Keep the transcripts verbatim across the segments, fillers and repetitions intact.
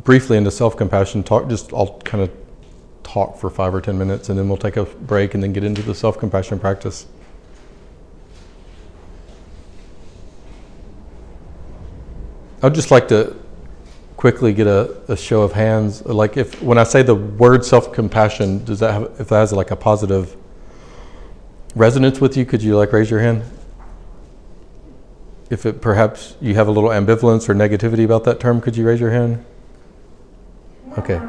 briefly into self-compassion. Talk just I'll kind of talk for five or ten minutes, and then we'll take a break and then get into the self-compassion practice. I'd just like to quickly get a, a show of hands. Like if when I say the word self-compassion, does that have, if that has like a positive resonance with you, could you like raise your hand? If it perhaps you have a little ambivalence or negativity about that term, could you raise your hand? Okay.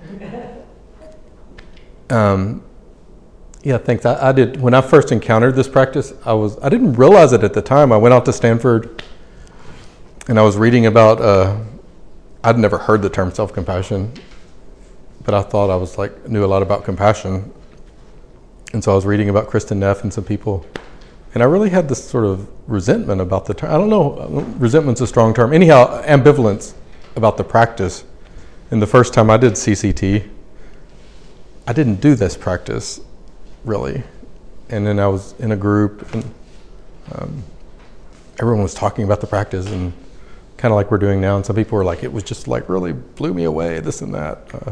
Um, yeah, thanks. I, I did when I first encountered this practice. I was I didn't realize it at the time. I went out to Stanford, and I was reading about. Uh, I'd never heard the term self-compassion, but I thought I was like knew a lot about compassion, and so I was reading about Kristen Neff and some people, and I really had this sort of resentment about the term. I don't know, resentment's a strong term. Anyhow, ambivalence about the practice. And the first time I did C C T, I didn't do this practice really, and then I was in a group, and um, everyone was talking about the practice and. Kind of like we're doing now, and some people were like, it was just like really blew me away, this and that. Uh,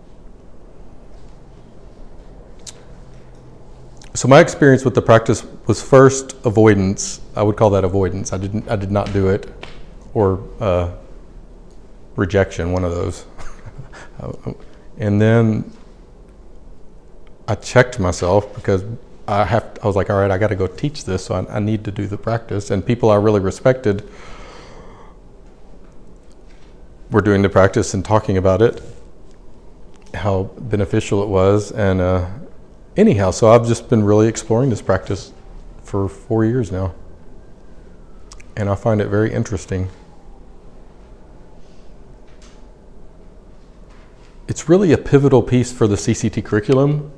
so my experience with the practice was first avoidance. I would call that avoidance. I didn't, I did not do it, or uh, rejection, one of those. And then I checked myself because I have. I was like, all right, I got to go teach this, so I, I need to do the practice. And people I really respected. We're doing the practice and talking about it, how beneficial it was, and uh, anyhow, so I've just been really exploring this practice for four years now, and I find it very interesting. It's really a pivotal piece for the C C T curriculum.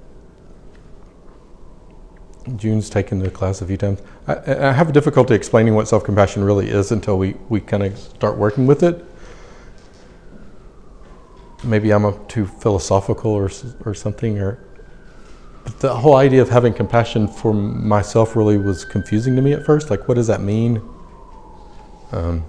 June's taken the class a few times. I, I have difficulty explaining what self-compassion really is until we, we kind of start working with it. Maybe I'm a, too philosophical or or something, or but the whole idea of having compassion for myself really was confusing to me at first. Like, what does that mean? Um,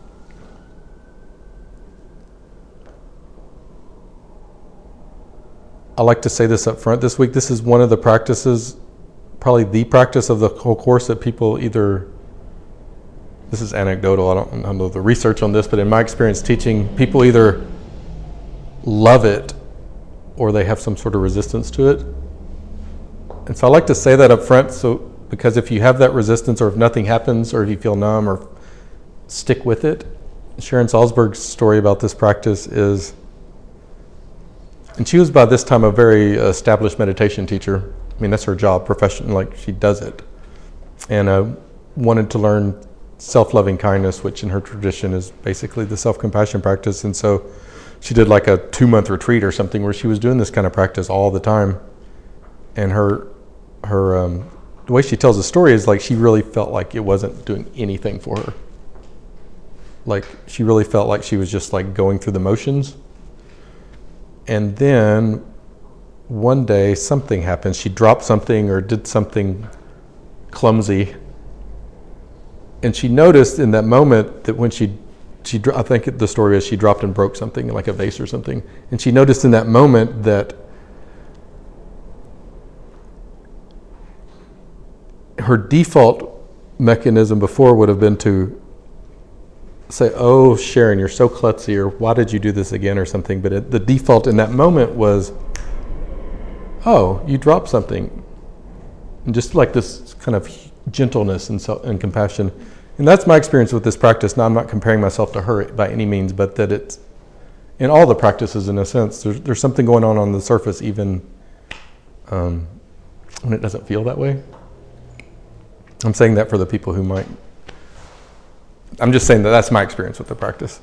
I like to say this up front this week. This is one of the practices, probably the practice of the whole course that people either. This is anecdotal. I don't, I don't know the research on this, but in my experience teaching, people either love it or they have some sort of resistance to it. And so I like to say that up front, so because if you have that resistance, or if nothing happens, or if you feel numb, or stick with it. Sharon Salzberg's story about this practice is, and she was by this time a very established meditation teacher. I mean, that's her job, profession, like she does it. And uh, wanted to learn self-loving kindness, which in her tradition is basically the self-compassion practice. And so she did like a two-month retreat or something where she was doing this kind of practice all the time. And her, her, um, the way she tells the story is like she really felt like it wasn't doing anything for her. Like she really felt like she was just like going through the motions. And then one day something happened. She dropped something or did something clumsy. And she noticed in that moment that when she She, I think the story is she dropped and broke something, like a vase or something. And she noticed in that moment that her default mechanism before would have been to say, oh, Sharon, you're so klutzy, or why did you do this again, or something. But it, the default in that moment was, oh, you dropped something. And just like this kind of gentleness and, so, and compassion. And that's my experience with this practice. Now, I'm not comparing myself to her by any means, but that it's, in all the practices, in a sense, there's, there's something going on on the surface, even um, when it doesn't feel that way. I'm saying that for the people who might. I'm just saying that that's my experience with the practice.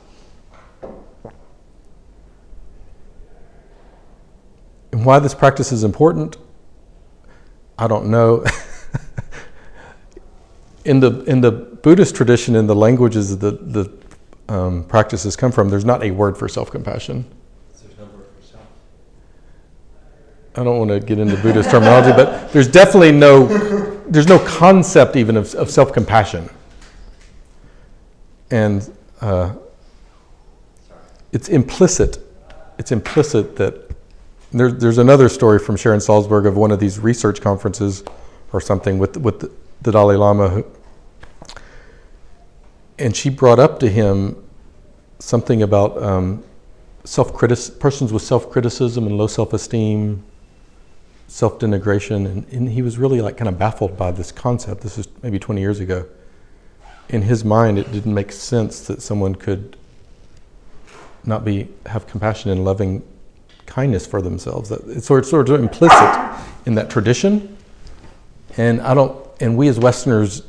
And why this practice is important, I don't know. In the in the Buddhist tradition, in the languages that the um, practices come from, there's not a word for self-compassion. There's no word for self. I don't want to get into Buddhist terminology, but there's definitely no there's no concept even of, of self-compassion. And uh, it's implicit. It's implicit that there, there's another story from Sharon Salzberg of one of these research conferences or something with with the, the Dalai Lama, who, and she brought up to him something about um, self-critic persons with self-criticism and low self-esteem, self-denigration, and, and he was really like kind of baffled by this concept. This is maybe twenty years ago. In his mind, it didn't make sense that someone could not be have compassion and loving kindness for themselves. That it's sort of, sort of implicit in that tradition, and I don't. And we as Westerners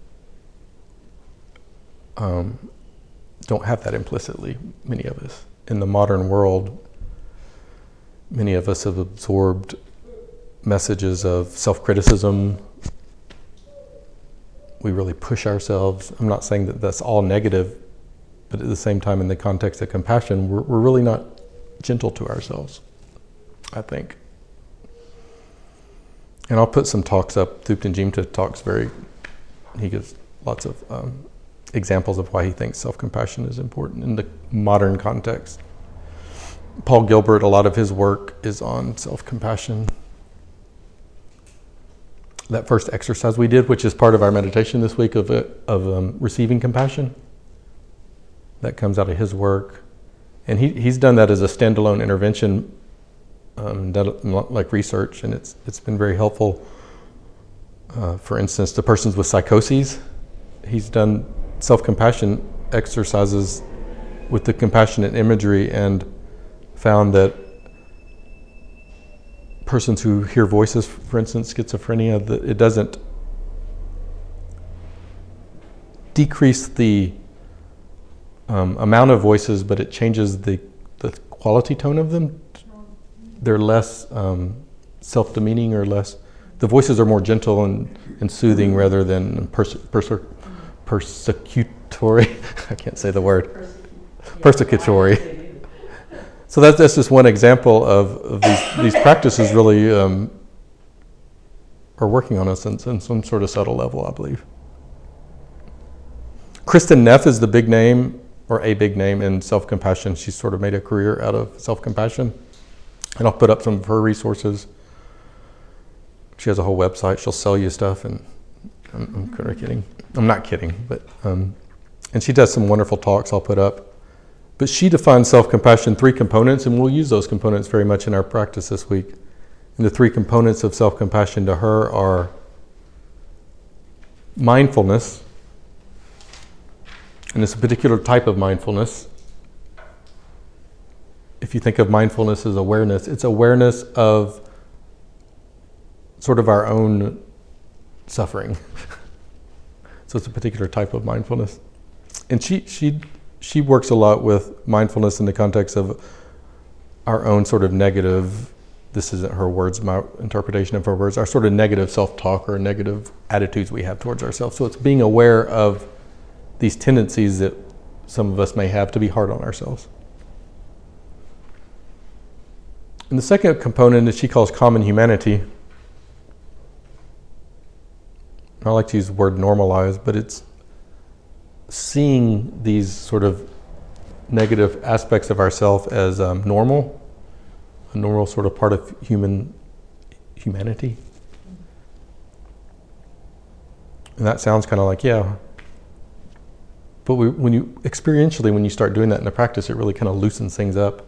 um, don't have that implicitly. Many of us in the modern world, many of us have absorbed messages of self-criticism. We really push ourselves. I'm not saying that that's all negative, but at the same time, in the context of compassion, we're, we're really not gentle to ourselves, I think. And I'll put some talks up. Thupten Jimta talks very, he gives lots of um, examples of why he thinks self-compassion is important in the modern context. Paul Gilbert, a lot of his work is on self-compassion. That first exercise we did, which is part of our meditation this week of uh, of um, receiving compassion, that comes out of his work, and he he's done that as a standalone intervention, um, that, like research, and it's it's been very helpful. Uh, for instance, to persons with psychoses, he's done self-compassion exercises with the compassionate imagery, and found that persons who hear voices, for instance, schizophrenia, that it doesn't decrease the um, amount of voices, but it changes the, the quality tone of them. They're less um, self-demeaning, or less, the voices are more gentle and, and soothing rather than perse- perse- persecutory. I can't say the word. Persecutory. So that's, that's just one example of, of these, these practices really um, are working on us in, in some sort of subtle level, I believe. Kristen Neff is the big name, or a big name in self-compassion. She's sort of made a career out of self-compassion. And I'll put up some of her resources. She has a whole website. She'll sell you stuff, and I'm, I'm kind of kidding. I'm not kidding, but um, and she does some wonderful talks I'll put up. But she defines self-compassion three components, and we'll use those components very much in our practice this week. And the three components of self-compassion to her are mindfulness, and it's a particular type of mindfulness. If you think of mindfulness as awareness, it's awareness of sort of our own suffering. So it's a particular type of mindfulness. And she she she works a lot with mindfulness in the context of our own sort of negative, this isn't her words, my interpretation of her words, our sort of negative self-talk or negative attitudes we have towards ourselves. So it's being aware of these tendencies that some of us may have to be hard on ourselves. And the second component that she calls common humanity. I like to use the word normalize, but it's seeing these sort of negative aspects of ourselves as um, normal, a normal sort of part of human humanity. And that sounds kind of like, yeah. But we, when you experientially, when you start doing that in the practice, it really kind of loosens things up.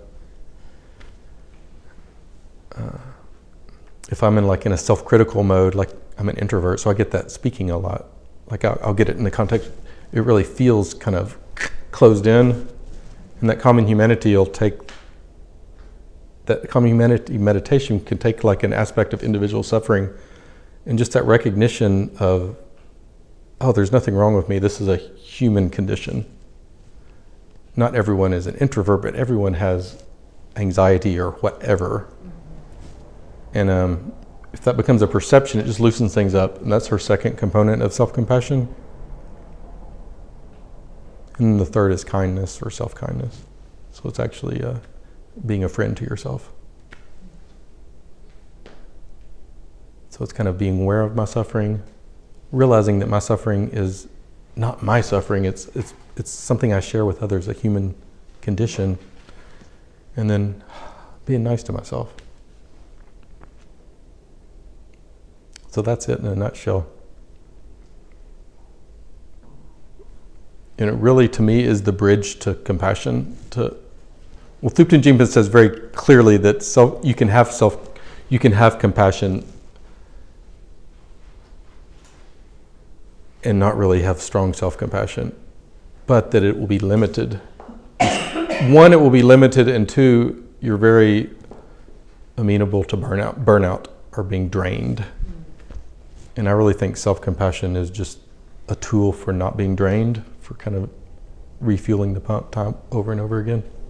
Uh, if I'm in like in a self-critical mode, like I'm an introvert, so I get that speaking a lot. Like I'll, I'll get it in the context. It really feels kind of closed in, and that common humanity will take. That common humanity meditation can take like an aspect of individual suffering, and just that recognition of, oh, there's nothing wrong with me. This is a human condition. Not everyone is an introvert, but everyone has anxiety or whatever. And um, if that becomes a perception, it just loosens things up. And that's her second component of self-compassion. And the third is kindness or self-kindness. So it's actually uh, being a friend to yourself. So it's kind of being aware of my suffering, realizing that my suffering is not my suffering, it's it's it's something I share with others, a human condition, and then being nice to myself. So that's it in a nutshell. And it really, to me, is the bridge to compassion. To well, Thupten Jinpa says very clearly that self, you can have self, you can have compassion, and not really have strong self-compassion, but that it will be limited. One, it will be limited, and two, you're very amenable to burnout, burnout or being drained. And I really think self-compassion is just a tool for not being drained, for kind of refueling the pump time over and over again.